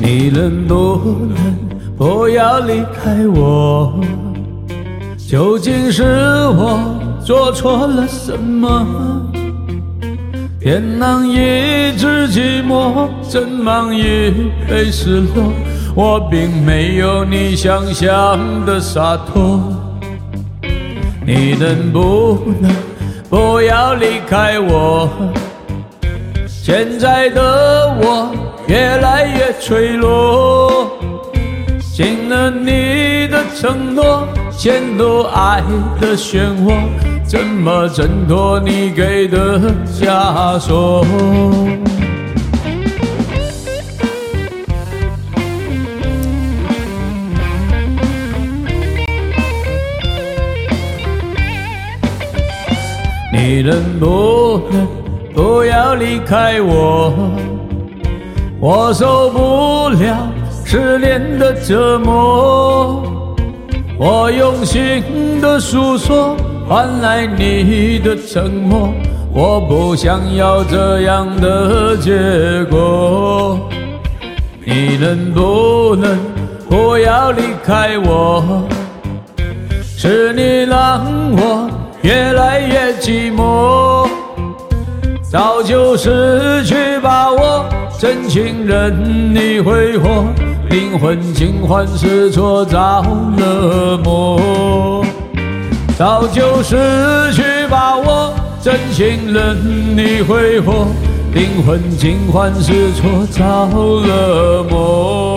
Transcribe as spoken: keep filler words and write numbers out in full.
你能不能不要离开我？究竟是我做错了什么？天囊一直寂寞，正忙一杯失落。我并没有你想象的洒脱。你能不能不要离开我？现在的我越来越脆弱，尽了你的承诺，陷入爱的漩涡，怎么挣脱你给的枷锁？你能不能不要离开我？我受不了失恋的折磨，我用心的诉说换来你的沉默，我不想要这样的结果。你能不能不要离开我？是你让我越来越寂寞，早就失去把握，真情任你挥霍，灵魂尽欢失错着了魔。早就失去把握，真情任你挥霍，灵魂尽欢失错着了魔。